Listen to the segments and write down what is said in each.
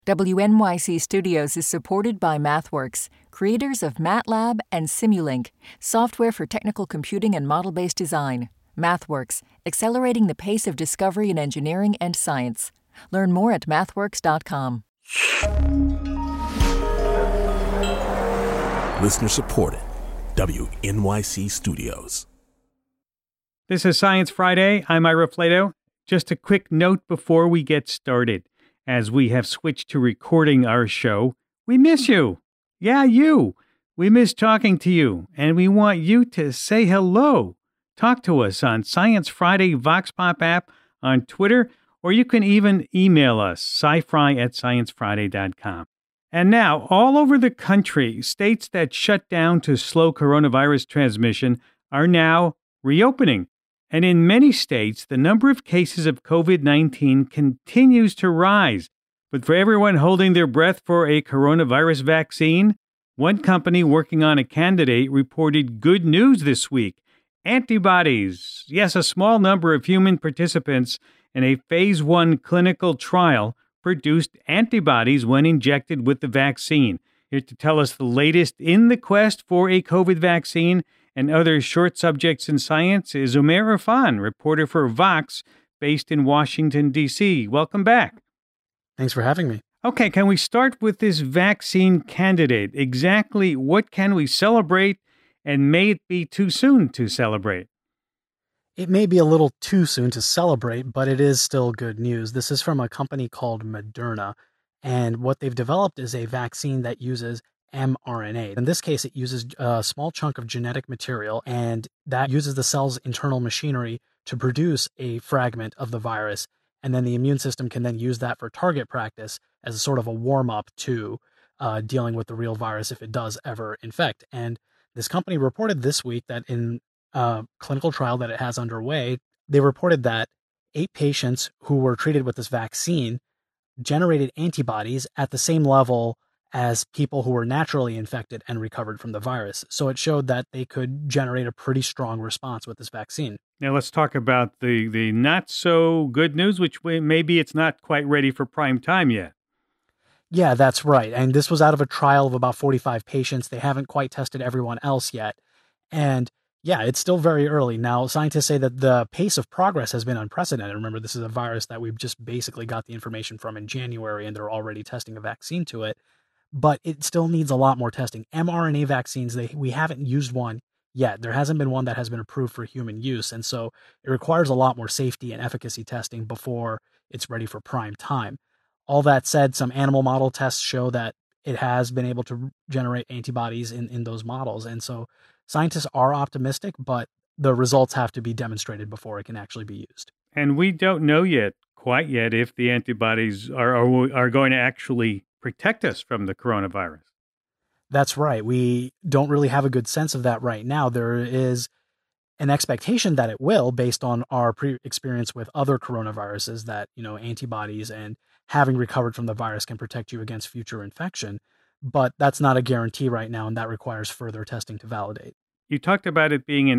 WNYC Studios is supported by MathWorks, creators of MATLAB and Simulink, software for technical computing and model-based design. MathWorks, accelerating the pace of discovery in engineering and science. Learn more at mathworks.com. Listener supported. WNYC Studios. This is Science Friday. I'm Ira Flato. Just a quick note before we get started. As we have switched to recording our show, we miss you. Yeah, you. We miss talking to you, and we want you to say hello. Talk to us on Science Friday Vox Pop app, on Twitter, or you can even email us, scifri@sciencefriday.com. And now, all over the country, states that shut down to slow coronavirus transmission are now reopening. And in many states, the number of cases of COVID-19 continues to rise. But for everyone holding their breath for a coronavirus vaccine, one company working on a candidate reported good news this week. Antibodies. Yes, a small number of human participants in a phase 1 clinical trial produced antibodies when injected with the vaccine. Here to tell us the latest in the quest for a COVID vaccine and other short subjects in science is Umair Irfan, reporter for Vox, based in Washington, D.C. Welcome back. Thanks for having me. Okay, can we start with this vaccine candidate? Exactly what can we celebrate, and may it be too soon to celebrate? It may be a little too soon to celebrate, but it is still good news. This is from a company called Moderna, and what they've developed is a vaccine that uses mRNA. In this case, it uses a small chunk of genetic material, and that uses the cell's internal machinery to produce a fragment of the virus. And then the immune system can then use that for target practice as a sort of a warm-up to dealing with the real virus if it does ever infect. And this company reported this week that in a clinical trial that it has underway, they reported that 8 patients who were treated with this vaccine generated antibodies at the same level as people who were naturally infected and recovered from the virus. So it showed that they could generate a pretty strong response with this vaccine. Now let's talk about the not so good news, which maybe it's not quite ready for prime time yet. Yeah, that's right. And this was out of a trial of about 45 patients. They haven't quite tested everyone else yet. And yeah, it's still very early. Now, scientists say that the pace of progress has been unprecedented. Remember, this is a virus that we've just basically got the information from in January, and they're already testing a vaccine to it. But it still needs a lot more testing. mRNA vaccines, we haven't used one yet. There hasn't been one that has been approved for human use. And so it requires a lot more safety and efficacy testing before it's ready for prime time. All that said, some animal model tests show that it has been able to generate antibodies in those models. And so scientists are optimistic, but the results have to be demonstrated before it can actually be used. And we don't know quite yet, if the antibodies are going to actually protect us from the coronavirus. That's right. We don't really have a good sense of that right now. There is an expectation that it will, based on our experience with other coronaviruses, that, antibodies and having recovered from the virus can protect you against future infection. But that's not a guarantee right now, and that requires further testing to validate. You talked about it being an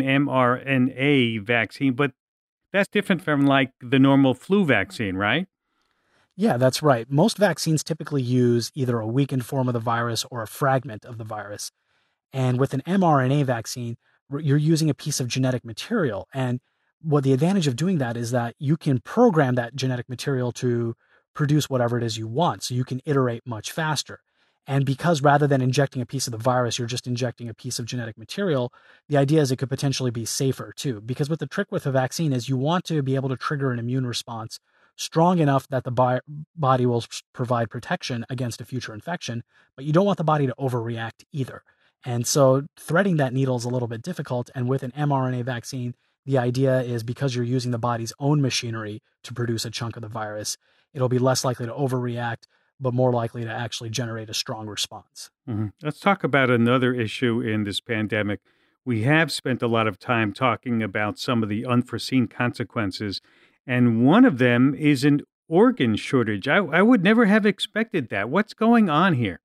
mRNA vaccine, but that's different from like the normal flu vaccine, right? Yeah, that's right. Most vaccines typically use either a weakened form of the virus or a fragment of the virus. And with an mRNA vaccine, you're using a piece of genetic material. And what the advantage of doing that is that you can program that genetic material to produce whatever it is you want. So you can iterate much faster. And because rather than injecting a piece of the virus, you're just injecting a piece of genetic material, the idea is it could potentially be safer too. Because what the trick with a vaccine is you want to be able to trigger an immune response strong enough that the body will provide protection against a future infection, but you don't want the body to overreact either. And so threading that needle is a little bit difficult. And with an mRNA vaccine, the idea is because you're using the body's own machinery to produce a chunk of the virus, it'll be less likely to overreact, but more likely to actually generate a strong response. Mm-hmm. Let's talk about another issue in this pandemic. We have spent a lot of time talking about some of the unforeseen consequences, and one of them is an organ shortage. I would never have expected that. What's going on here?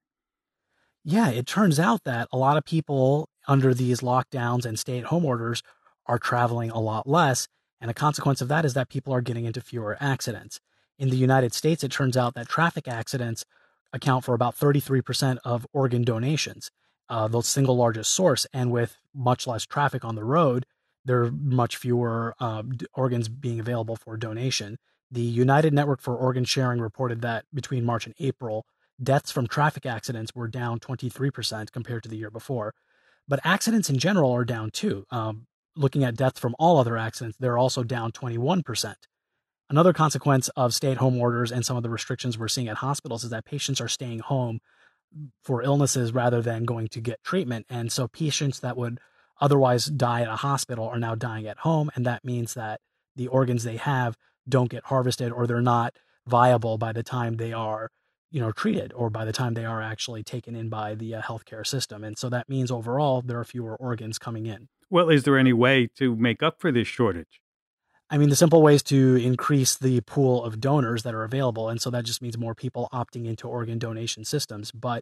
Yeah, it turns out that a lot of people under these lockdowns and stay-at-home orders are traveling a lot less, and a consequence of that is that people are getting into fewer accidents. In the United States, it turns out that traffic accidents account for about 33% of organ donations, the single largest source. And with much less traffic on the road, there are much fewer organs being available for donation. The United Network for Organ Sharing reported that between March and April, deaths from traffic accidents were down 23% compared to the year before. But accidents in general are down too. Looking at deaths from all other accidents, they're also down 21%. Another consequence of stay-at-home orders and some of the restrictions we're seeing at hospitals is that patients are staying home for illnesses rather than going to get treatment. And so patients that would otherwise die at a hospital are now dying at home. And that means that the organs they have don't get harvested, or they're not viable by the time they are, treated, or by the time they are actually taken in by the healthcare system. And so that means overall there are fewer organs coming in. Well, is there any way to make up for this shortage? I mean, the simple way is to increase the pool of donors that are available. And so that just means more people opting into organ donation systems. But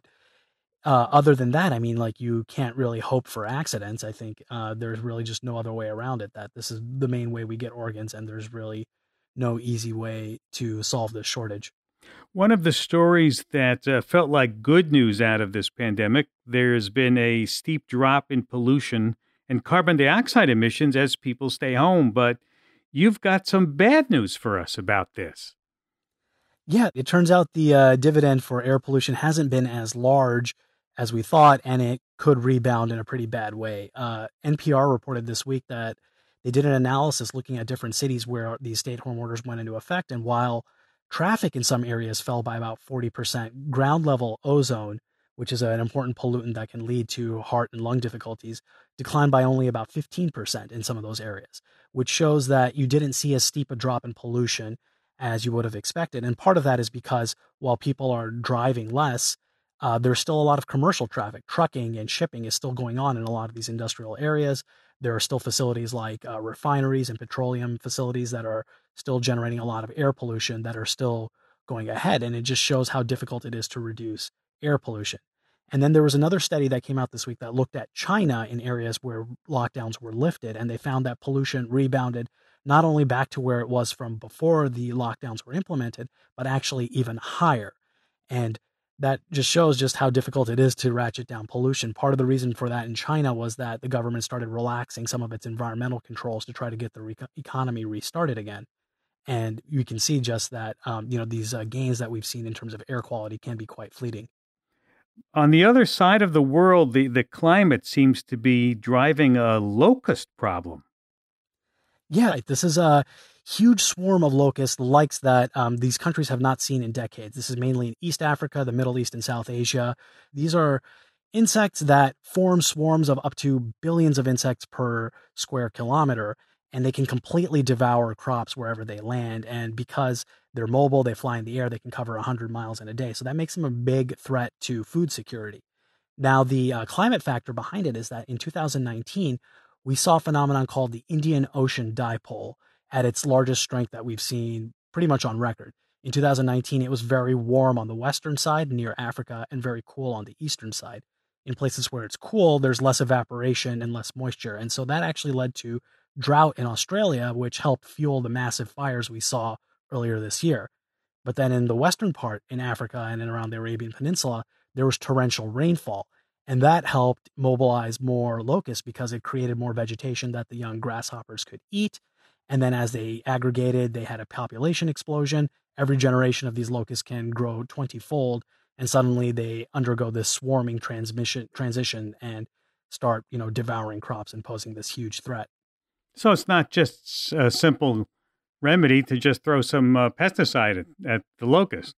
other than that, I mean, like, you can't really hope for accidents. I think there's really just no other way around it, that this is the main way we get organs, and there's really no easy way to solve this shortage. One of the stories that felt like good news out of this pandemic, there's been a steep drop in pollution and carbon dioxide emissions as people stay home. But you've got some bad news for us about this. Yeah, it turns out the dividend for air pollution hasn't been as large as we thought, and it could rebound in a pretty bad way. NPR reported this week that they did an analysis looking at different cities where these stay-at-home orders went into effect, and while traffic in some areas fell by about 40%, ground level ozone, which is an important pollutant that can lead to heart and lung difficulties, declined by only about 15% in some of those areas, which shows that you didn't see as steep a drop in pollution as you would have expected. And part of that is because while people are driving less, there's still a lot of commercial traffic. Trucking and shipping is still going on in a lot of these industrial areas. There are still facilities like refineries and petroleum facilities that are still generating a lot of air pollution that are still going ahead. And it just shows how difficult it is to reduce air pollution. And then there was another study that came out this week that looked at China in areas where lockdowns were lifted, and they found that pollution rebounded not only back to where it was from before the lockdowns were implemented, but actually even higher. And that just shows just how difficult it is to ratchet down pollution. Part of the reason for that in China was that the government started relaxing some of its environmental controls to try to get the economy restarted again. And you can see just that, these gains that we've seen in terms of air quality can be quite fleeting. On the other side of the world, the climate seems to be driving a locust problem. Yeah, this is a huge swarm of locusts, likes that these countries have not seen in decades. This is mainly in East Africa, the Middle East, and South Asia. These are insects that form swarms of up to billions of insects per square kilometer, and they can completely devour crops wherever they land. And because they're mobile, they fly in the air, they can cover 100 miles in a day. So that makes them a big threat to food security. Now, the climate factor behind it is that in 2019, we saw a phenomenon called the Indian Ocean Dipole at its largest strength that we've seen pretty much on record. In 2019, it was very warm on the western side near Africa and very cool on the eastern side. In places where it's cool, there's less evaporation and less moisture. And so that actually led to drought in Australia, which helped fuel the massive fires we saw earlier this year. But then in the western part, in Africa and in around the Arabian Peninsula, there was torrential rainfall. And that helped mobilize more locusts because it created more vegetation that the young grasshoppers could eat. And then as they aggregated, they had a population explosion. Every generation of these locusts can grow 20-fold. And suddenly they undergo this swarming transition and start, devouring crops and posing this huge threat. So it's not just a simple remedy to just throw some pesticide at the locust.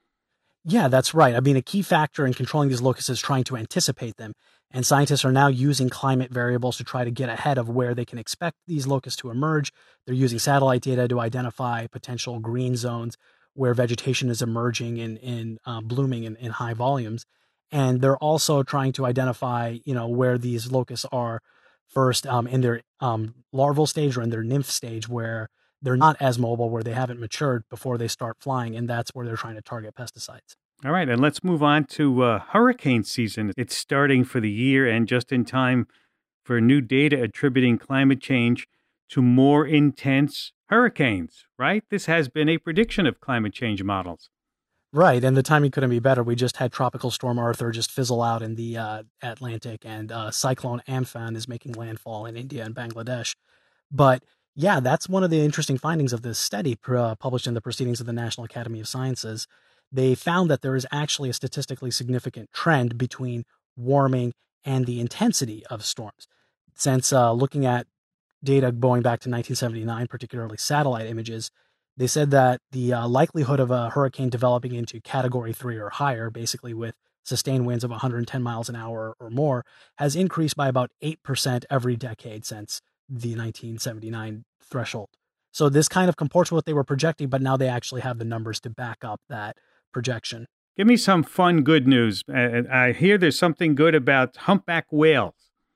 Yeah, that's right. I mean, a key factor in controlling these locusts is trying to anticipate them. And scientists are now using climate variables to try to get ahead of where they can expect these locusts to emerge. They're using satellite data to identify potential green zones where vegetation is emerging in blooming in high volumes. And they're also trying to identify, where these locusts are first in their larval stage or in their nymph stage, where they're not as mobile, where they haven't matured before they start flying, and that's where they're trying to target pesticides. All right, and let's move on to hurricane season. It's starting for the year and just in time for new data attributing climate change to more intense hurricanes, right? This has been a prediction of climate change models. Right, and the timing couldn't be better. We just had Tropical Storm Arthur just fizzle out in the Atlantic, and Cyclone Amphan is making landfall in India and Bangladesh. But yeah, that's one of the interesting findings of this study published in the Proceedings of the National Academy of Sciences. They found that there is actually a statistically significant trend between warming and the intensity of storms. Since looking at data going back to 1979, particularly satellite images, they said that the likelihood of a hurricane developing into Category 3 or higher, basically with sustained winds of 110 miles an hour or more, has increased by about 8% every decade since the 1979 threshold. So this kind of comports with what they were projecting, but now they actually have the numbers to back up that projection. Give me some fun, good news. I hear there's something good about humpback whales.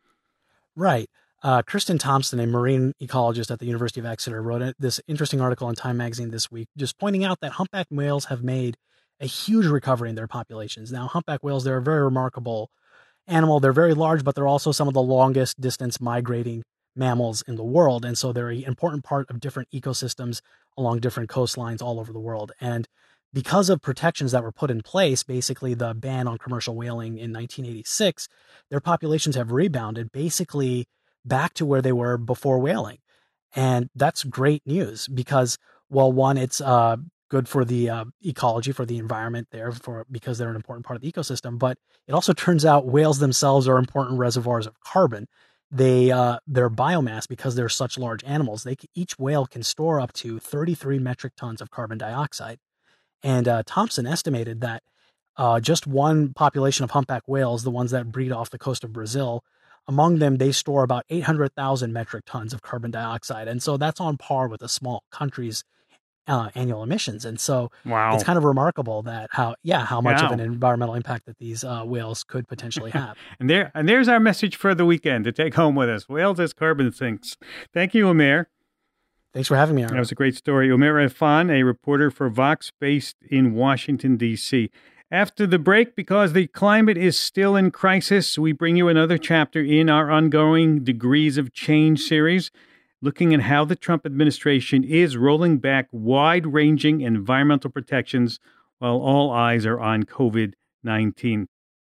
Right. Kristen Thompson, a marine ecologist at the University of Exeter, wrote this interesting article in Time magazine this week, just pointing out that humpback whales have made a huge recovery in their populations. Now, humpback whales, they're a very remarkable animal. They're very large, but they're also some of the longest distance migrating mammals in the world. And so they're an important part of different ecosystems along different coastlines all over the world. And because of protections that were put in place, basically the ban on commercial whaling in 1986, their populations have rebounded basically back to where they were before whaling. And that's great news because, well, one, it's good for the ecology, for the environment there, because they're an important part of the ecosystem. But it also turns out whales themselves are important reservoirs of carbon. Their biomass, because they're such large animals, each whale can store up to 33 metric tons of carbon dioxide. And Thompson estimated that just one population of humpback whales, the ones that breed off the coast of Brazil, among them, they store about 800,000 metric tons of carbon dioxide. And so that's on par with a small country's annual emissions. And so It's kind of remarkable that how much of an environmental impact that these whales could potentially have. and there's our message for the weekend to take home with us. Whales as carbon sinks. Thank you, Umair. Thanks for having me, Aaron. That was a great story. Umair Irfan, a reporter for Vox based in Washington, D.C. After the break, because the climate is still in crisis, we bring you another chapter in our ongoing Degrees of Change series, looking at how the Trump administration is rolling back wide-ranging environmental protections while all eyes are on COVID-19.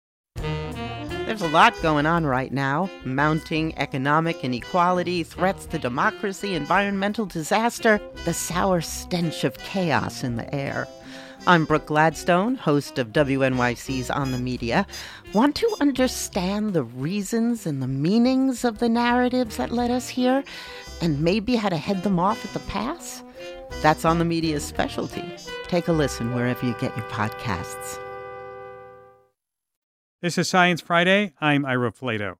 There's a lot going on right now. Mounting economic inequality, threats to democracy, environmental disaster, the sour stench of chaos in the air. I'm Brooke Gladstone, host of WNYC's On the Media. Want to understand the reasons and the meanings of the narratives that led us here, and maybe how to head them off at the pass? That's On the Media's specialty. Take a listen wherever you get your podcasts. This is Science Friday. I'm Ira Flato.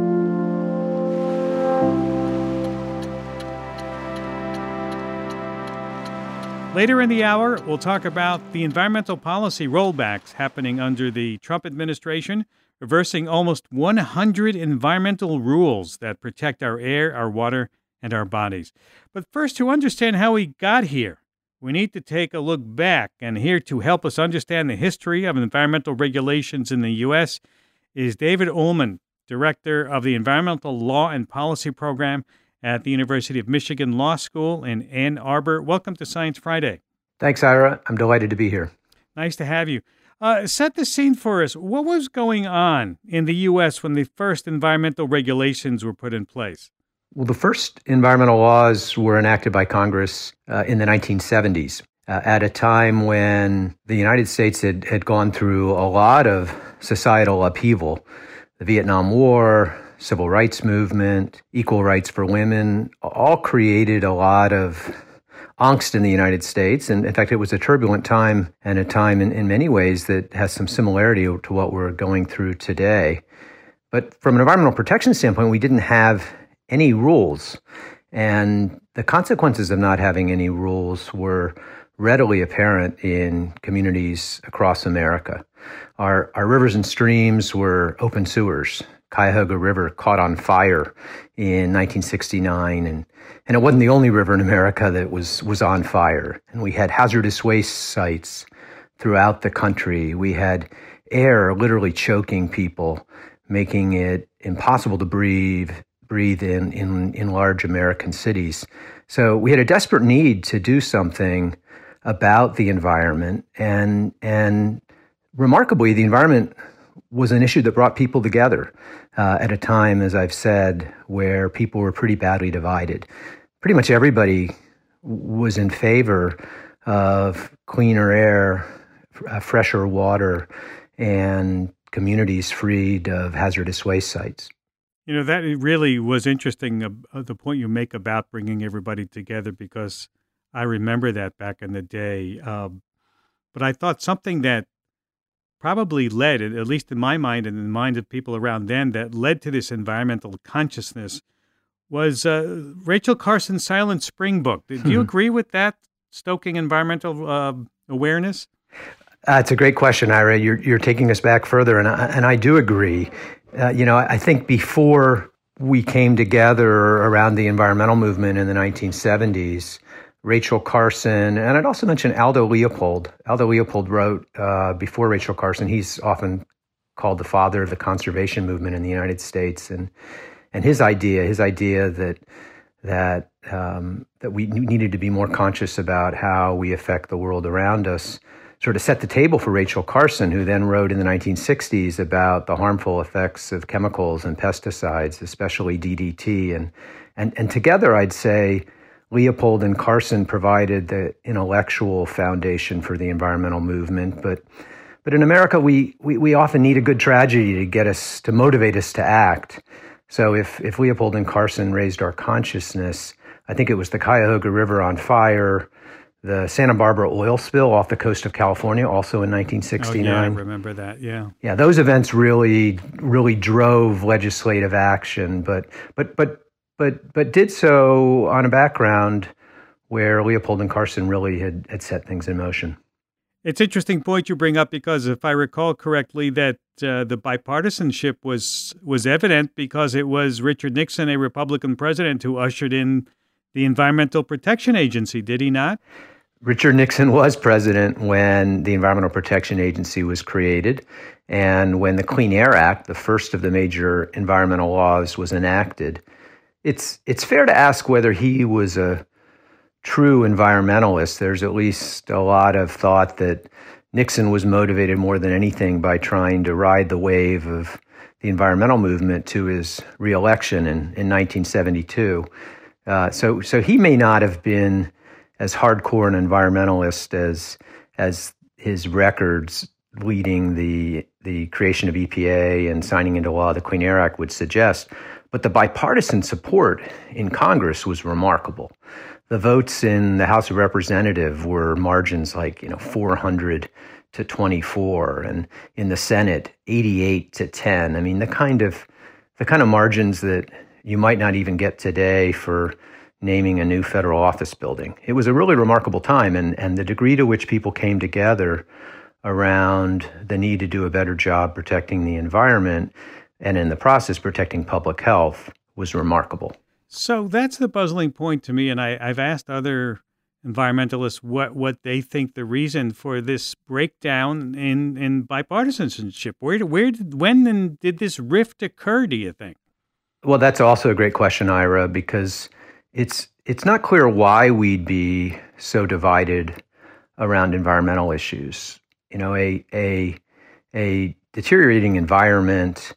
Later in the hour, we'll talk about the environmental policy rollbacks happening under the Trump administration, reversing almost 100 environmental rules that protect our air, our water, and our bodies. But first, to understand how we got here, we need to take a look back. And here to help us understand the history of environmental regulations in the U.S. is David Ullman, Director of the Environmental Law and Policy Program at the University of Michigan Law School in Ann Arbor. Welcome to Science Friday. Thanks, Ira. I'm delighted to be here. Nice to have you. Set the scene for us. What was going on in the U.S. when the first environmental regulations were put in place? Well, the first environmental laws were enacted by Congress in the 1970s, at a time when the United States had gone through a lot of societal upheaval. The Vietnam War, civil rights movement, equal rights for women, all created a lot of angst in the United States. And in fact, it was a turbulent time, and a time in many ways that has some similarity to what we're going through today. But from an environmental protection standpoint, we didn't have any rules. And the consequences of not having any rules were readily apparent in communities across America. Our rivers and streams were open sewers. Cuyahoga River caught on fire in 1969, and it wasn't the only river in America that was on fire. And we had hazardous waste sites throughout the country. We had air literally choking people, making it impossible to breathe in large American cities. So we had a desperate need to do something about the environment. And remarkably, the environment was an issue that brought people together at a time, as I've said, where people were pretty badly divided. Pretty much everybody was in favor of cleaner air, fresher water, and communities freed of hazardous waste sites. You know, that really was interesting, the point you make about bringing everybody together, because I remember that back in the day. But I thought something that probably led, at least in my mind and in the minds of people around then, that led to this environmental consciousness was Rachel Carson's Silent Spring book. Do you agree with that, stoking environmental awareness? It's a great question, Ira. You're taking us back further, and I do agree. I think before we came together around the environmental movement in the 1970s, Rachel Carson, and I'd also mention Aldo Leopold. Aldo Leopold wrote before Rachel Carson. He's often called the father of the conservation movement in the United States, and his idea that we needed to be more conscious about how we affect the world around us sort of set the table for Rachel Carson, who then wrote in the 1960s about the harmful effects of chemicals and pesticides, especially DDT. And together, I'd say, Leopold and Carson provided the intellectual foundation for the environmental movement. But in America, we often need a good tragedy to motivate us to act. So if Leopold and Carson raised our consciousness, I think it was the Cuyahoga River on fire, the Santa Barbara oil spill off the coast of California, also in 1969. Oh, yeah, I remember that. Yeah. Yeah, those events really drove legislative action, but did so on a background where Leopold and Carson really had set things in motion. It's an interesting point you bring up, because if I recall correctly, that the bipartisanship was evident because it was Richard Nixon, a Republican president, who ushered in the Environmental Protection Agency, did he not? Richard Nixon was president when the Environmental Protection Agency was created, and when the Clean Air Act, the first of the major environmental laws, was enacted. It's fair to ask whether he was a true environmentalist. There's at least a lot of thought that Nixon was motivated more than anything by trying to ride the wave of the environmental movement to his reelection in 1972. So he may not have been as hardcore an environmentalist as his records leading the creation of EPA and signing into law the Clean Air Act would suggest. But the bipartisan support in Congress was remarkable. The votes in the House of Representatives were margins like 400 to 24, and in the Senate 88 to 10. I mean, the kind of margins that you might not even get today for naming a new federal office building. It was a really remarkable time, and the degree to which people came together around the need to do a better job protecting the environment and in the process protecting public health was remarkable. So that's the puzzling point to me, and I've asked other environmentalists what they think the reason for this breakdown in bipartisanship. When did this rift occur, do you think? Well, that's also a great question, Ira, because it's not clear why we'd be so divided around environmental issues. A deteriorating environment,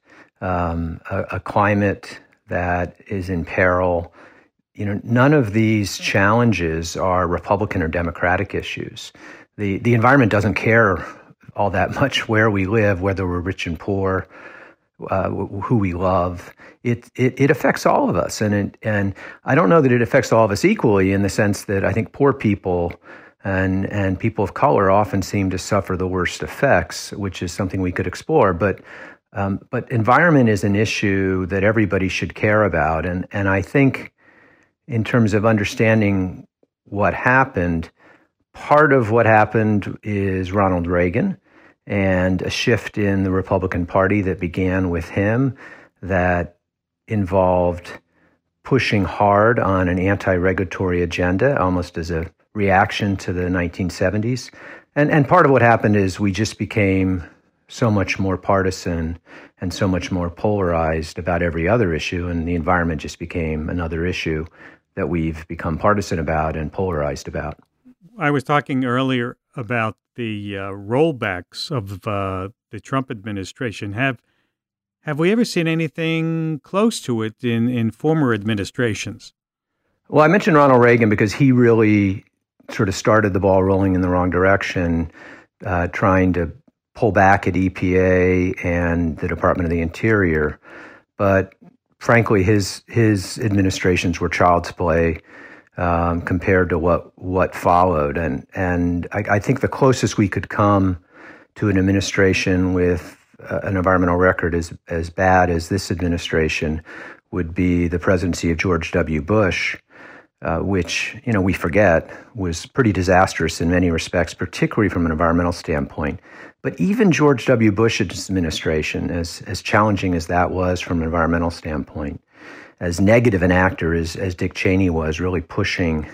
a climate that is in peril. None of these challenges are Republican or Democratic issues. The environment doesn't care all that much where we live, whether we're rich and poor, who we love. It affects all of us, and I don't know that it affects all of us equally, in the sense that I think poor people and people of color often seem to suffer the worst effects, which is something we could explore. But environment is an issue that everybody should care about, and I think in terms of understanding what happened, part of what happened is Ronald Reagan and a shift in the Republican Party that began with him that involved pushing hard on an anti-regulatory agenda, almost as a reaction to the 1970s. And part of what happened is we just became so much more partisan and so much more polarized about every other issue, and the environment just became another issue that we've become partisan about and polarized about. I was talking earlier about the rollbacks of the Trump administration. Have we ever seen anything close to it in former administrations? Well, I mentioned Ronald Reagan because he really sort of started the ball rolling in the wrong direction, trying to pull back at EPA and the Department of the Interior. But frankly, his administrations were child's play compared to what followed. And I think the closest we could come to an administration with an environmental record as bad as this administration would be the presidency of George W. Bush, which, we forget was pretty disastrous in many respects, particularly from an environmental standpoint. But even George W. Bush's administration, as challenging as that was from an environmental standpoint, as negative an actor as Dick Cheney was, really pushing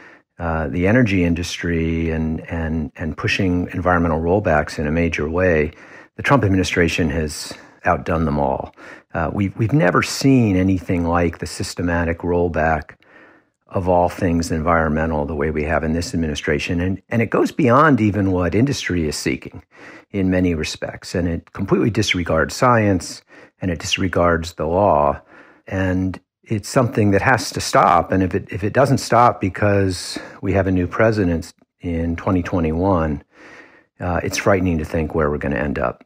the energy industry and pushing environmental rollbacks in a major way, the Trump administration has outdone them all. We've never seen anything like the systematic rollback of all things environmental the way we have in this administration. And it goes beyond even what industry is seeking in many respects. And it completely disregards science and it disregards the law. And it's something that has to stop. And if it doesn't stop because we have a new president in 2021, it's frightening to think where we're going to end up.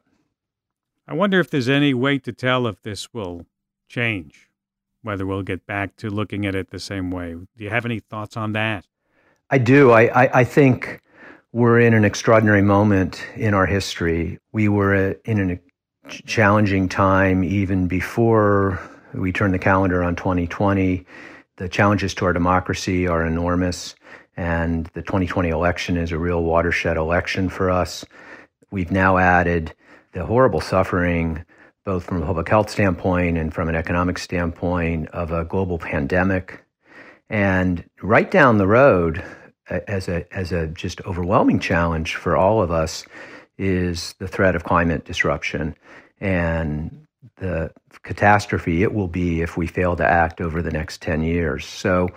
I wonder if there's any way to tell if this will change, whether we'll get back to looking at it the same way. Do you have any thoughts on that? I do. I think we're in an extraordinary moment in our history. We were in a challenging time even before we turned the calendar on 2020. The challenges to our democracy are enormous, and the 2020 election is a real watershed election for us. We've now added the horrible suffering, both from a public health standpoint and from an economic standpoint, of a global pandemic. And right down the road, as a just overwhelming challenge for all of us, is the threat of climate disruption and the catastrophe it will be if we fail to act over the next 10 years. So,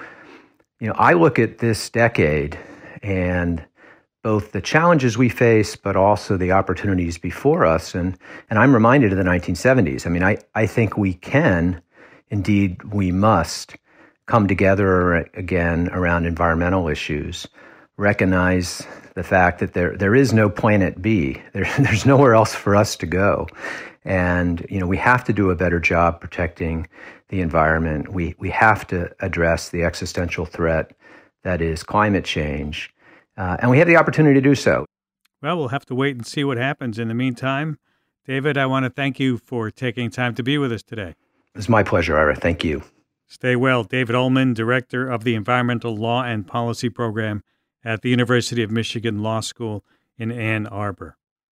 I look at this decade and both the challenges we face, but also the opportunities before us. And I'm reminded of the 1970s. I mean, I think we can, indeed we must, come together again around environmental issues, recognize the fact that there is no planet B. There's nowhere else for us to go. And, we have to do a better job protecting the environment. We have to address the existential threat that is climate change. And we have the opportunity to do so. Well, we'll have to wait and see what happens. In the meantime, David, I want to thank you for taking time to be with us today. It's my pleasure, Ira. Thank you. Stay well. David Ullman, Director of the Environmental Law and Policy Program at the University of Michigan Law School in Ann Arbor.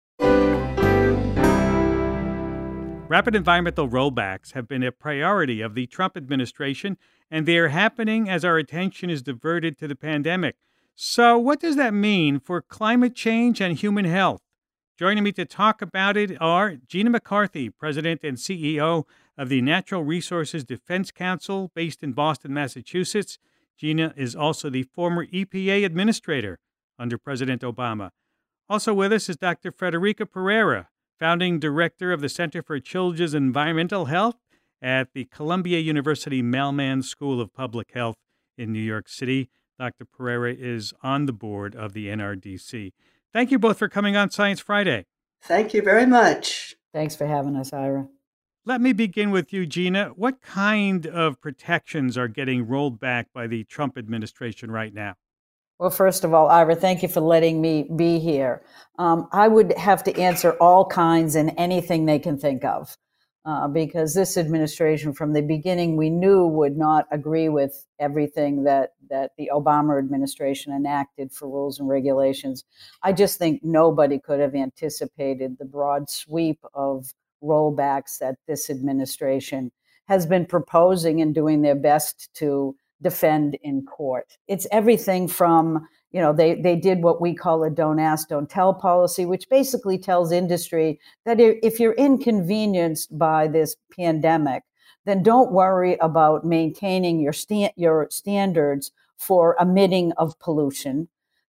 Rapid environmental rollbacks have been a priority of the Trump administration, and they are happening as our attention is diverted to the pandemic. So what does that mean for climate change and human health? Joining me to talk about it are Gina McCarthy, President and CEO of the Natural Resources Defense Council based in Boston, Massachusetts. Gina is also the former EPA administrator under President Obama. Also with us is Dr. Frederica Pereira, founding director of the Center for Children's Environmental Health at the Columbia University Mailman School of Public Health in New York City. Dr. Pereira is on the board of the NRDC. Thank you both for coming on Science Friday. Thank you very much. Thanks for having us, Ira. Let me begin with you, Gina. What kind of protections are getting rolled back by the Trump administration right now? Well, first of all, Ira, thank you for letting me be here. I would have to answer all kinds and anything they can think of. Because this administration, from the beginning, we knew would not agree with everything that the Obama administration enacted for rules and regulations. I just think nobody could have anticipated the broad sweep of rollbacks that this administration has been proposing and doing their best to defend in court. It's everything from, they did what we call a don't ask, don't tell policy, which basically tells industry that if you're inconvenienced by this pandemic, then don't worry about maintaining your standards for emitting of pollution.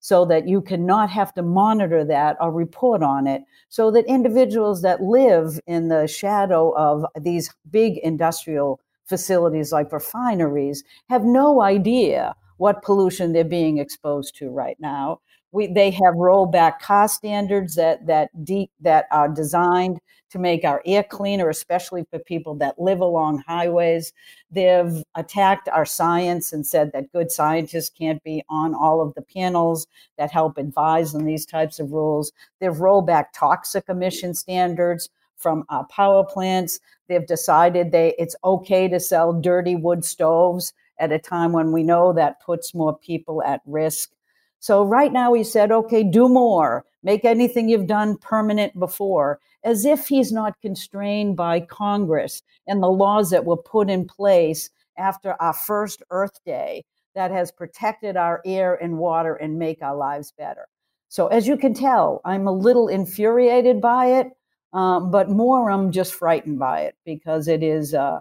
so that you cannot have to monitor that or report on it, so that individuals that live in the shadow of these big industrial facilities like refineries have no idea what pollution they're being exposed to right now. They have rollback car standards that are designed to make our air cleaner, especially for people that live along highways. They've attacked our science and said that good scientists can't be on all of the panels that help advise on these types of rules. They've rolled back toxic emission standards from our power plants. They've decided it's okay to sell dirty wood stoves at a time when we know that puts more people at risk. So right now he said, okay, do more, make anything you've done permanent before, as if he's not constrained by Congress and the laws that were put in place after our first Earth Day that has protected our air and water and make our lives better. So as you can tell, I'm a little infuriated by it, but more I'm just frightened by it, because it is a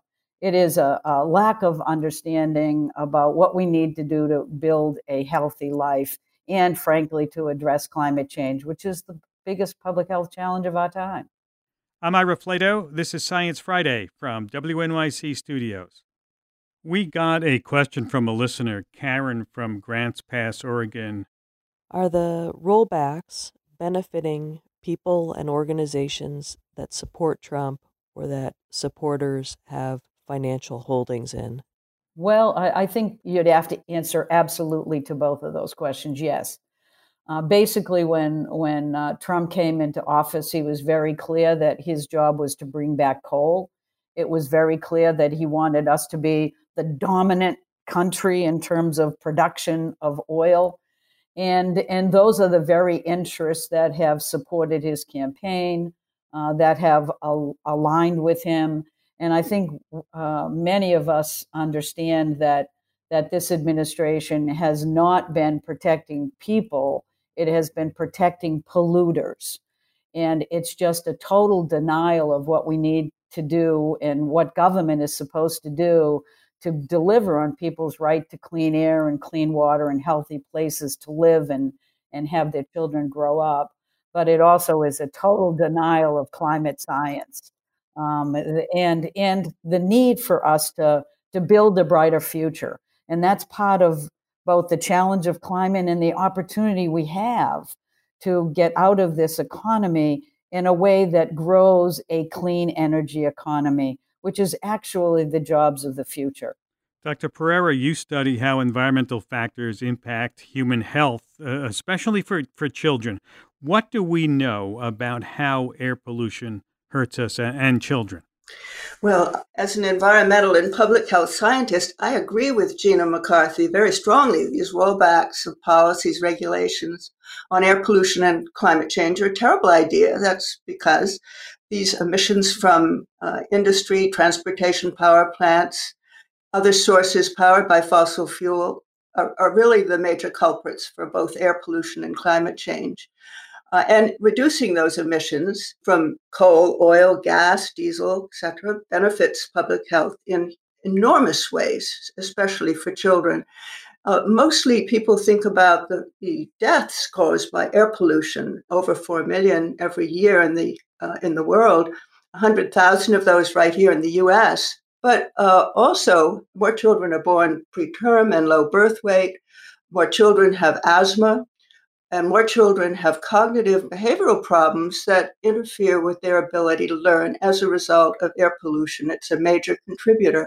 lack of understanding about what we need to do to build a healthy life and, frankly, to address climate change, which is the biggest public health challenge of our time. I'm Ira Flato. This is Science Friday from WNYC Studios. We got a question from a listener, Karen from Grants Pass, Oregon. Are the rollbacks benefiting people and organizations that support Trump or that supporters have financial holdings in? Well, I think you'd have to answer absolutely to both of those questions. Yes. Basically, when Trump came into office, he was very clear that his job was to bring back coal. It was very clear that he wanted us to be the dominant country in terms of production of oil. And those are the very interests that have supported his campaign, that have aligned with him. And I think many of us understand that this administration has not been protecting people. It has been protecting polluters. And it's just a total denial of what we need to do and what government is supposed to do to deliver on people's right to clean air and clean water and healthy places to live and have their children grow up. But it also is a total denial of climate science. And the need for us to build a brighter future. And that's part of both the challenge of climate and the opportunity we have to get out of this economy in a way that grows a clean energy economy, which is actually the jobs of the future. Dr. Pereira, you study how environmental factors impact human health, especially for children. What do we know about how air pollution hurts us and children? Well, as an environmental and public health scientist, I agree with Gina McCarthy very strongly. These rollbacks of policies, regulations on air pollution and climate change are a terrible idea. That's because these emissions from industry, transportation power plants, other sources powered by fossil fuel are really the major culprits for both air pollution and climate change. And reducing those emissions from coal, oil, gas, diesel, etc., benefits public health in enormous ways, especially for children. Mostly people think about the deaths caused by air pollution, over 4 million every year in the world, 100,000 of those right here in the US. But also, more children are born preterm and low birth weight, more children have asthma, and more children have cognitive behavioral problems that interfere with their ability to learn as a result of air pollution. It's a major contributor.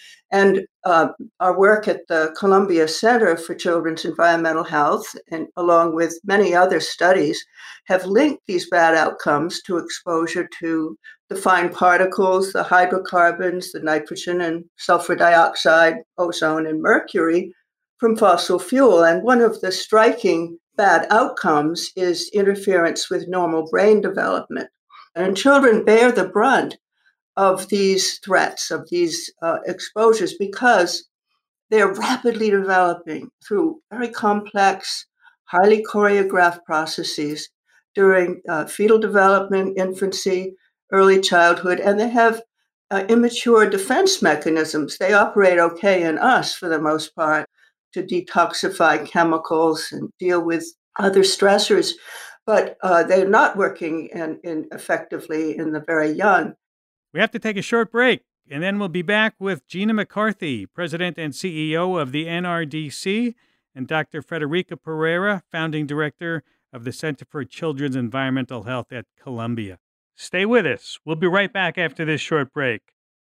And our work at the Columbia Center for Children's Environmental Health, and along with many other studies, have linked these bad outcomes to exposure to the fine particles, the hydrocarbons, the nitrogen and sulfur dioxide, ozone, and mercury from fossil fuel. And one of the striking bad outcomes is interference with normal brain development. And children bear the brunt of these threats, of these exposures, because they're rapidly developing through very complex, highly choreographed processes during fetal development, infancy, early childhood, and they have immature defense mechanisms. They operate okay in us for the most part, to detoxify chemicals and deal with other stressors, but they're not working effectively in the very young. We have to take a short break, and then we'll be back with Gina McCarthy, President and CEO of the NRDC, and Dr. Frederica Pereira, Founding Director of the Center for Children's Environmental Health at Columbia. Stay with us. We'll be right back after this short break.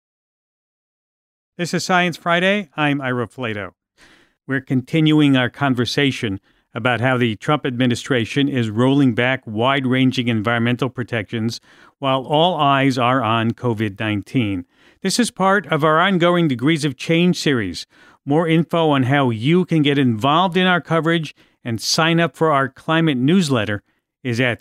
This is Science Friday. I'm Ira Flato. We're continuing our conversation about how the Trump administration is rolling back wide-ranging environmental protections while all eyes are on COVID-19. This is part of our ongoing Degrees of Change series. More info on how you can get involved in our coverage and sign up for our climate newsletter is at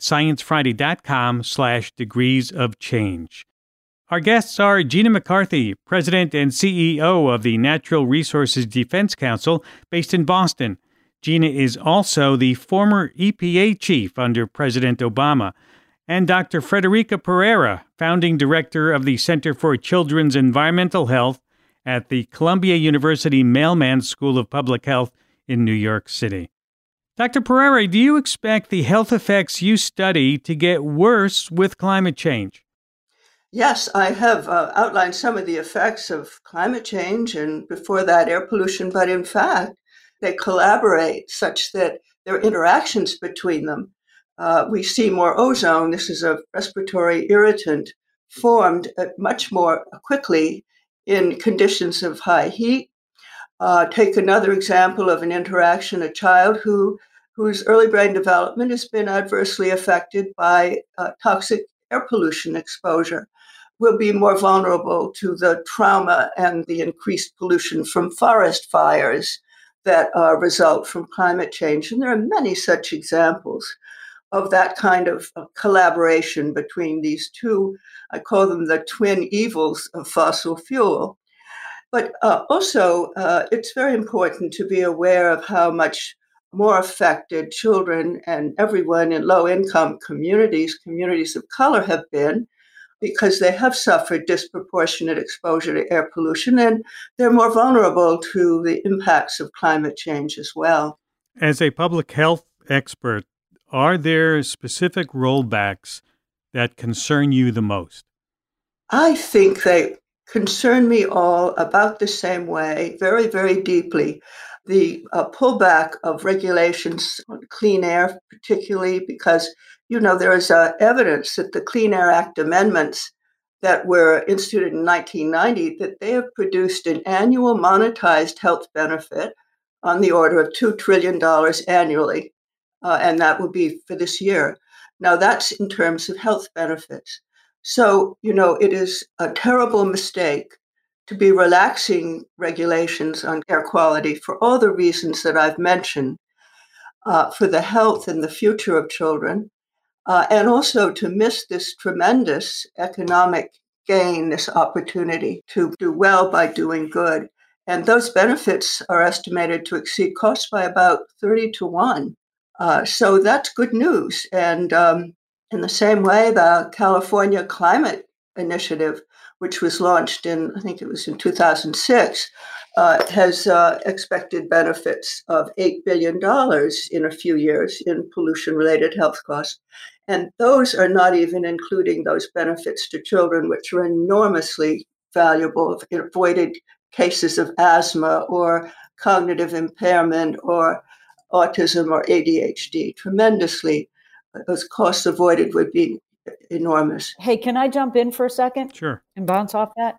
sciencefriday.com/degrees of change. Our guests are Gina McCarthy, President and CEO of the Natural Resources Defense Council based in Boston. Gina is also the former EPA chief under President Obama. And Dr. Frederica Pereira, Founding Director of the Center for Children's Environmental Health at the Columbia University Mailman School of Public Health in New York City. Dr. Pereira, do you expect the health effects you study to get worse with climate change? Yes, I have outlined some of the effects of climate change and before that air pollution, but in fact, they collaborate such that there are interactions between them. We see more ozone. This is a respiratory irritant formed much more quickly in conditions of high heat. Take another example of an interaction, a child whose early brain development has been adversely affected by toxic air pollution exposure will be more vulnerable to the trauma and the increased pollution from forest fires that result from climate change. And there are many such examples of that kind of collaboration between these two. I call them the twin evils of fossil fuel. But also, it's very important to be aware of how much more affected children and everyone in low-income communities of color have been, because they have suffered disproportionate exposure to air pollution, and they're more vulnerable to the impacts of climate change as well. As a public health expert, are there specific rollbacks that concern you the most? I think they concern me all about the same way, very, very deeply. The pullback of regulations on clean air, particularly because there is evidence that the Clean Air Act amendments that were instituted in 1990, that they have produced an annual monetized health benefit on the order of $2 trillion annually, and that will be for this year. Now, that's in terms of health benefits. So, it is a terrible mistake to be relaxing regulations on air quality for all the reasons that I've mentioned, for the health and the future of children. And also to miss this tremendous economic gain, this opportunity to do well by doing good. And those benefits are estimated to exceed costs by about 30 to 1. So that's good news. And in the same way, the California Climate Initiative, which was launched in 2006, has expected benefits of $8 billion in a few years in pollution-related health costs. And those are not even including those benefits to children, which are enormously valuable, avoided cases of asthma or cognitive impairment or autism or ADHD. Tremendously, those costs avoided would be enormous. Hey, can I jump in for a second? Sure. And bounce off that?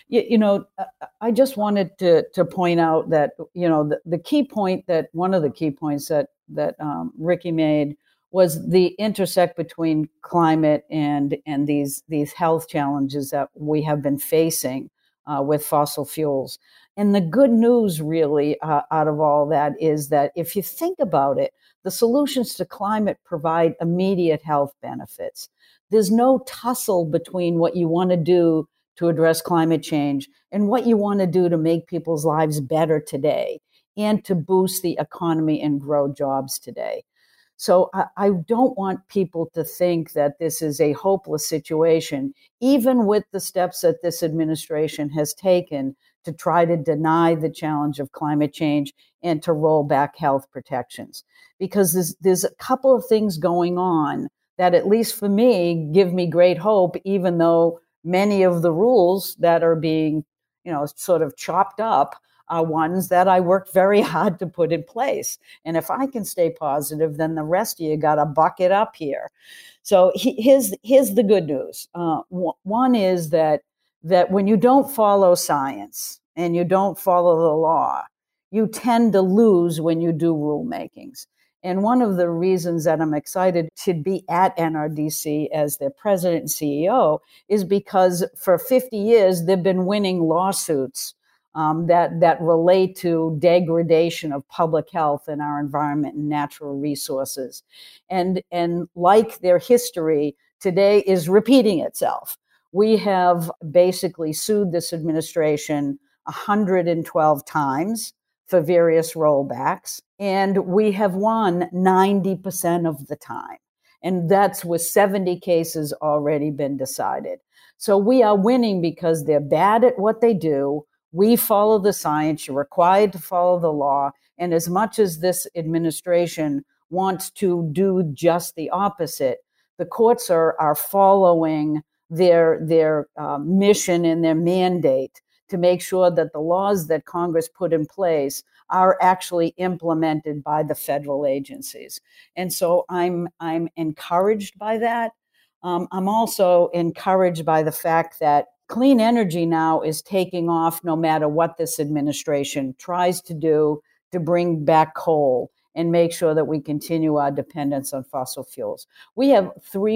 I just wanted to point out that, the key point that one of the key points that Ricky made was the intersect between climate and these health challenges that we have been facing with fossil fuels. And the good news really out of all that is that if you think about it, the solutions to climate provide immediate health benefits. There's no tussle between what you want to do to address climate change and what you want to do to make people's lives better today and to boost the economy and grow jobs today. So I don't want people to think that this is a hopeless situation, even with the steps that this administration has taken to try to deny the challenge of climate change and to roll back health protections. Because there's a couple of things going on that, at least for me, give me great hope, even though many of the rules that are being, sort of chopped up are ones that I worked very hard to put in place. And if I can stay positive, then the rest of you got to buck it up here. So here's the good news. One is that when you don't follow science and you don't follow the law, you tend to lose when you do rulemakings. And one of the reasons that I'm excited to be at NRDC as their president and CEO is because for 50 years, they've been winning lawsuits that relate to degradation of public health and our environment and natural resources. And like their history, today is repeating itself. We have basically sued this administration 112 times for various rollbacks, and we have won 90% of the time. And that's with 70 cases already been decided. So we are winning because they're bad at what they do. We follow the science. You're required to follow the law. And as much as this administration wants to do just the opposite, the courts are following their mission and their mandate to make sure that the laws that Congress put in place are actually implemented by the federal agencies. And so I'm encouraged by that. I'm also encouraged by the fact that clean energy now is taking off no matter what this administration tries to do to bring back coal and make sure that we continue our dependence on fossil fuels. We have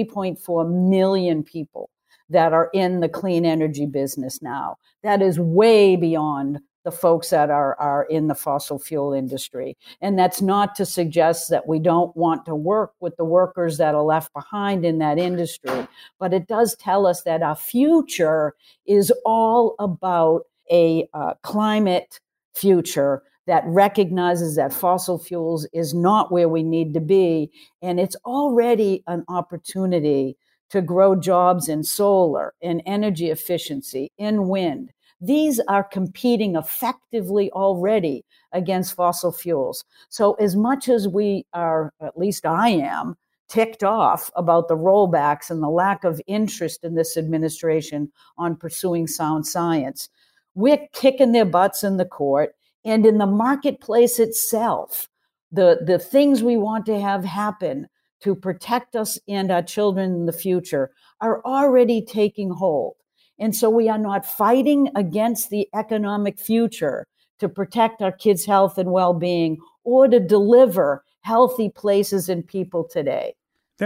3.4 million people that are in the clean energy business now. That is way beyond the folks that are in the fossil fuel industry. And that's not to suggest that we don't want to work with the workers that are left behind in that industry, but it does tell us that our future is all about a climate future that recognizes that fossil fuels is not where we need to be. And it's already an opportunity to grow jobs in solar, in energy efficiency, in wind. These are competing effectively already against fossil fuels. So as much as we are, at least I am, ticked off about the rollbacks and the lack of interest in this administration on pursuing sound science, we're kicking their butts in the court and in the marketplace itself. The things we want to have happen to protect us and our children in the future are already taking hold. And so we are not fighting against the economic future to protect our kids' health and well-being or to deliver healthy places and people today.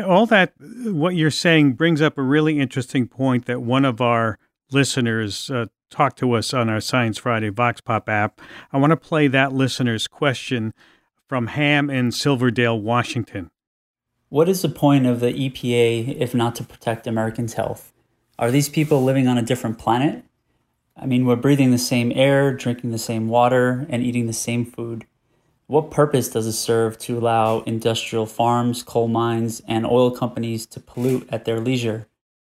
What you're saying brings up a really interesting point that one of our listeners talked to us on our Science Friday Vox Pop app. I want to play that listener's question from Ham in Silverdale, Washington. What is the point of the EPA if not to protect Americans' health? Are these people living on a different planet? I mean, we're breathing the same air, drinking the same water, and eating the same food. What purpose does it serve to allow industrial farms, coal mines, and oil companies to pollute at their leisure?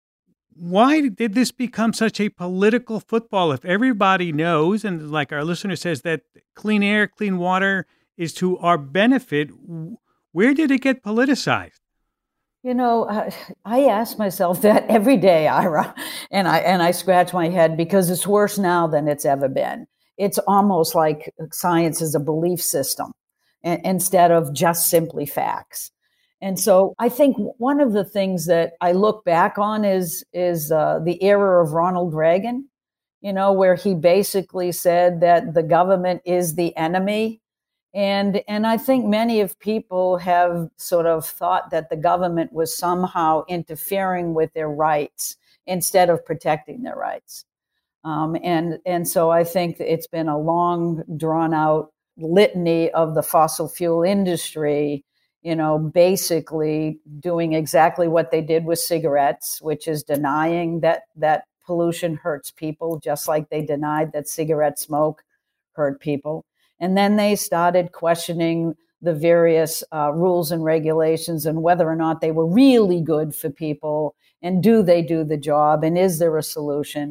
Why did this become such a political football if everybody knows, and like our listener says, that clean air, clean water is to our benefit? Where did it get politicized? You know, I ask myself that every day, Ira, and I scratch my head because it's worse now than it's ever been. It's almost like science is a belief system instead of just simply facts. And so I think one of the things that I look back on is the era of Ronald Reagan, where he basically said that the government is the enemy. And I think many of people have sort of thought that the government was somehow interfering with their rights instead of protecting their rights. And so I think it's been a long, drawn out litany of the fossil fuel industry, basically doing exactly what they did with cigarettes, which is denying that pollution hurts people, just like they denied that cigarette smoke hurt people. And then they started questioning the various rules and regulations and whether or not they were really good for people and do they do the job and is there a solution?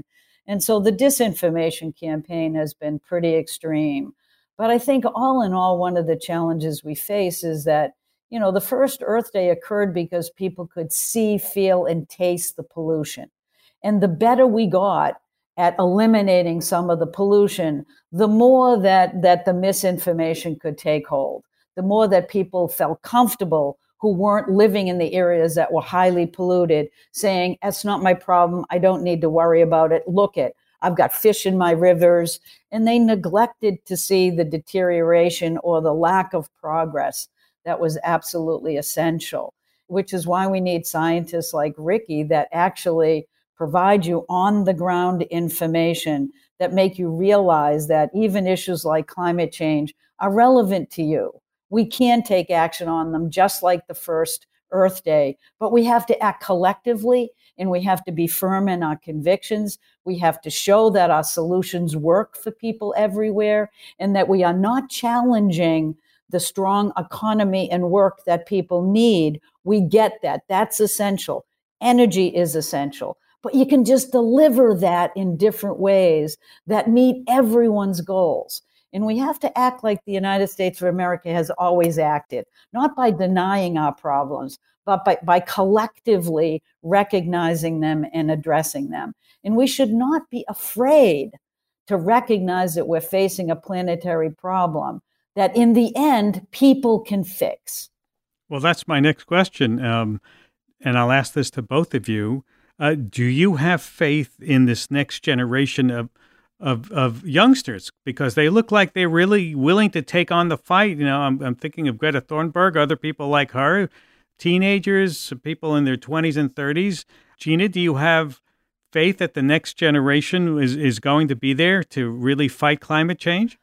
And so the disinformation campaign has been pretty extreme. But I think all in all, one of the challenges we face is that, the first Earth Day occurred because people could see, feel, and taste the pollution. And the better we got at eliminating some of the pollution, the more that the misinformation could take hold, the more that people felt comfortable who weren't living in the areas that were highly polluted, saying, that's not my problem. I don't need to worry about it. Look it, I've got fish in my rivers. And they neglected to see the deterioration or the lack of progress that was absolutely essential, which is why we need scientists like Ricky that actually provide you on the ground information that make you realize that even issues like climate change are relevant to you. We can take action on them just like the first Earth Day, but we have to act collectively and we have to be firm in our convictions. We have to show that our solutions work for people everywhere and that we are not challenging the strong economy and work that people need. We get that. That's essential. Energy is essential. But you can just deliver that in different ways that meet everyone's goals. And we have to act like the United States of America has always acted, not by denying our problems, but by collectively recognizing them and addressing them. And we should not be afraid to recognize that we're facing a planetary problem that in the end, people can fix. Well, that's my next question. And I'll ask this to both of you. Do you have faith in this next generation of youngsters? Because they look like they're really willing to take on the fight. I'm thinking of Greta Thunberg, other people like her, teenagers, people in their 20s and 30s. Gina, do you have faith that the next generation is going to be there to really fight climate change?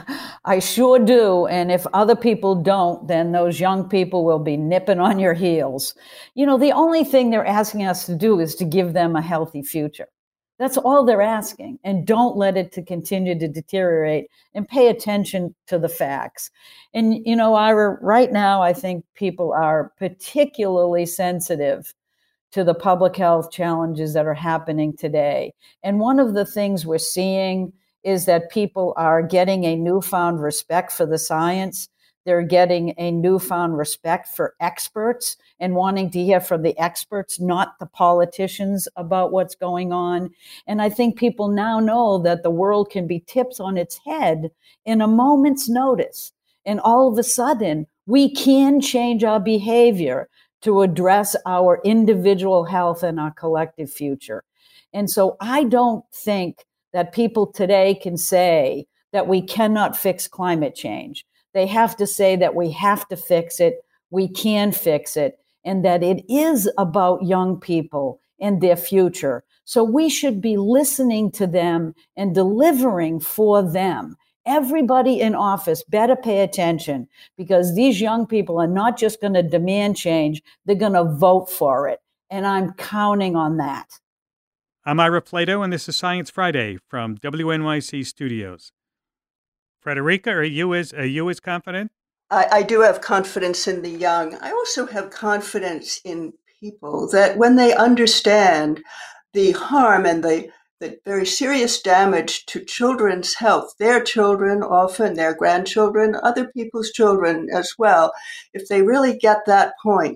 I sure do. And if other people don't, then those young people will be nipping on your heels. The only thing they're asking us to do is to give them a healthy future. That's all they're asking. And don't let it to continue to deteriorate and pay attention to the facts. And, Ira, right now, I think people are particularly sensitive to the public health challenges that are happening today. And one of the things we're seeing is that people are getting a newfound respect for the science. They're getting a newfound respect for experts and wanting to hear from the experts, not the politicians, about what's going on. And I think people now know that the world can be tipped on its head in a moment's notice. And all of a sudden, we can change our behavior to address our individual health and our collective future. And so I don't think that people today can say that we cannot fix climate change. They have to say that we have to fix it, we can fix it, and that it is about young people and their future. So we should be listening to them and delivering for them. Everybody in office better pay attention, because these young people are not just going to demand change, they're going to vote for it. And I'm counting on that. I'm Ira Flatow, and this is Science Friday from WNYC Studios. Frederica, are you as confident? I do have confidence in the young. I also have confidence in people that when they understand the harm and the very serious damage to children's health, their children, often their grandchildren, other people's children as well, if they really get that point,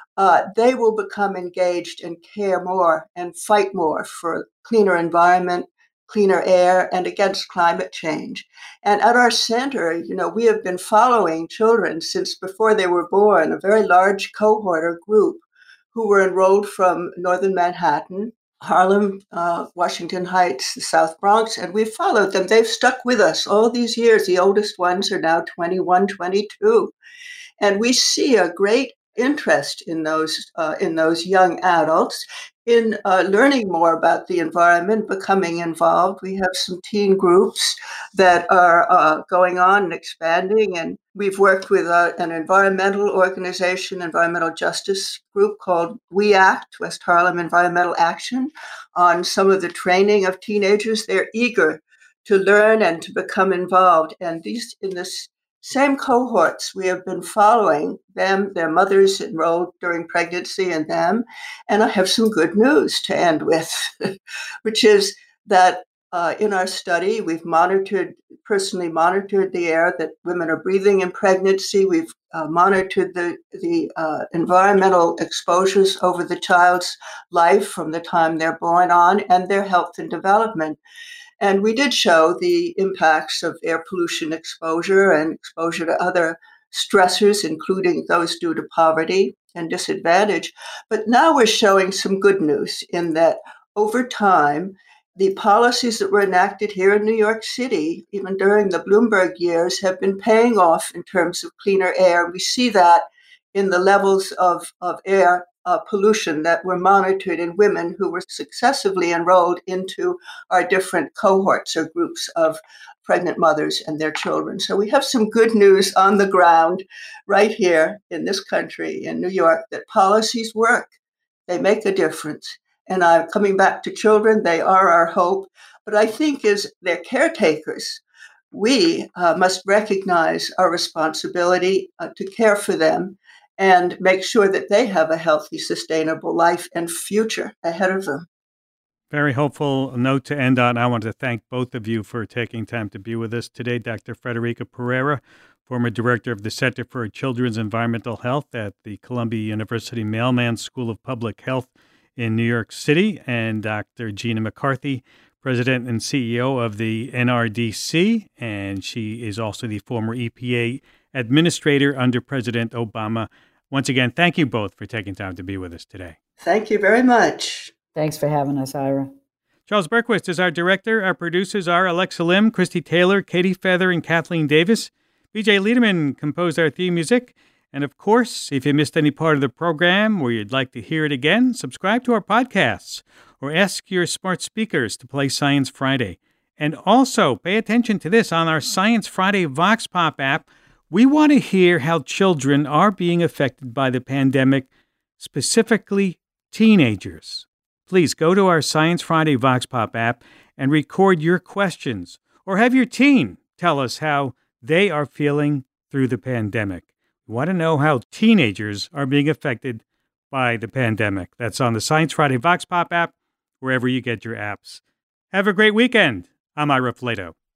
they will become engaged and care more and fight more for cleaner environment, cleaner air, and against climate change. And at our center, we have been following children since before they were born, a very large cohort or group who were enrolled from northern Manhattan, Harlem, Washington Heights, the South Bronx, and we've followed them. They've stuck with us all these years. The oldest ones are now 21, 22. And we see a great interest in those young adults in learning more about the environment, becoming involved. We have some teen groups that are going on and expanding, and we've worked with an environmental organization, environmental justice group called We Act, West Harlem Environmental Action, on some of the training of teenagers. They're eager to learn and to become involved, and these in this same cohorts, we have been following them, their mothers enrolled during pregnancy and them. And I have some good news to end with, which is that in our study, we've personally monitored the air that women are breathing in pregnancy. We've monitored the environmental exposures over the child's life from the time they're born on and their health and development. And we did show the impacts of air pollution exposure and exposure to other stressors, including those due to poverty and disadvantage. But now we're showing some good news in that over time, the policies that were enacted here in New York City, even during the Bloomberg years, have been paying off in terms of cleaner air. We see that in the levels of air pollution that were monitored in women who were successively enrolled into our different cohorts or groups of pregnant mothers and their children. So we have some good news on the ground right here in this country, in New York, that policies work. They make a difference. And coming back to children, they are our hope. But I think as their caretakers, we must recognize our responsibility to care for them and make sure that they have a healthy, sustainable life and future ahead of them. Very hopeful note to end on. I want to thank both of you for taking time to be with us today. Dr. Frederica Pereira, former director of the Center for Children's Environmental Health at the Columbia University Mailman School of Public Health in New York City, and Dr. Gina McCarthy, president and CEO of the NRDC, and she is also the former EPA administrator under President Obama. Once again, thank you both for taking time to be with us today. Thank you very much. Thanks for having us, Ira. Charles Berquist is our director. Our producers are Alexa Lim, Christy Taylor, Katie Feather, and Kathleen Davis. BJ Liederman composed our theme music. And of course, if you missed any part of the program or you'd like to hear it again, subscribe to our podcasts or ask your smart speakers to play Science Friday. And also pay attention to this on our Science Friday Vox Pop app. We want to hear how children are being affected by the pandemic, specifically teenagers. Please go to our Science Friday Vox Pop app and record your questions or have your teen tell us how they are feeling through the pandemic. We want to know how teenagers are being affected by the pandemic. That's on the Science Friday Vox Pop app, wherever you get your apps. Have a great weekend. I'm Ira Flato.